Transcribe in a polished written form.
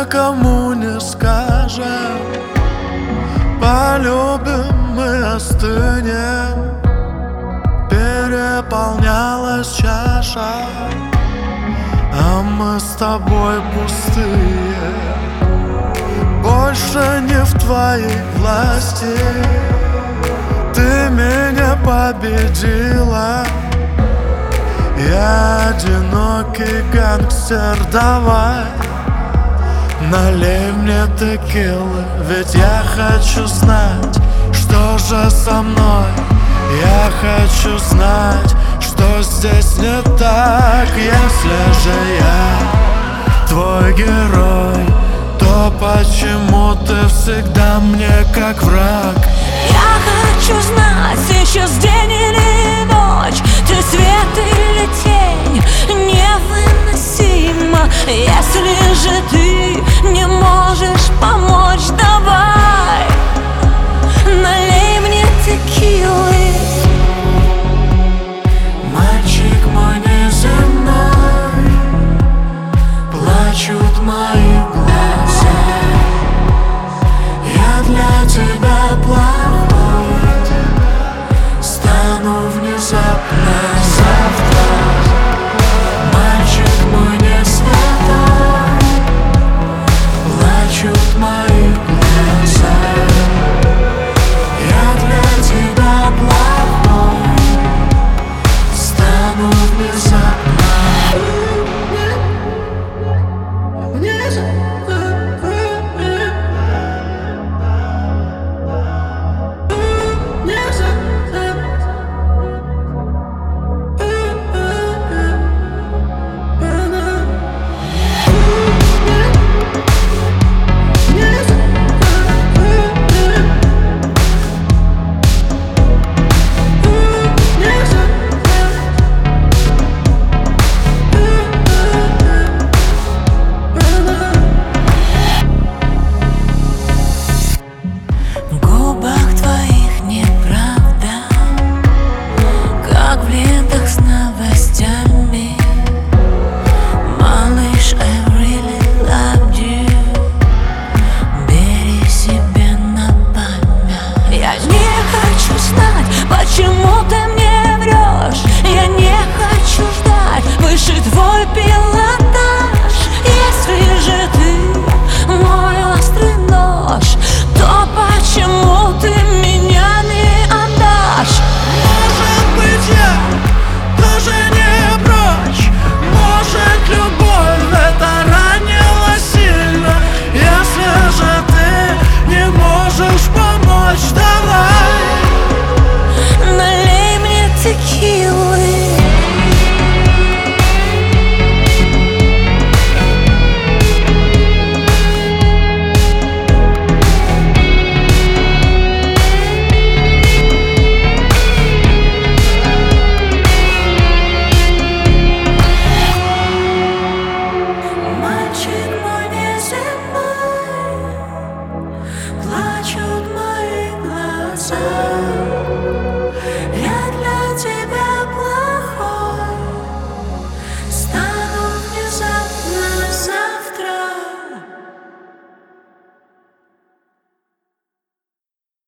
никому не скажем, полюбим мы остынем. Переполнялась чаша, а мы с тобой пустые. Больше не в твоей власти, ты меня победила. Я одинокий гангстер, давай налей мне текилы, ведь я хочу знать, что же со мной. Я хочу знать, что здесь не так. Если же я твой герой, то почему ты всегда мне как враг? Я хочу знать, сейчас день или ночь, ты свет или тень, невыносимо. Если же ты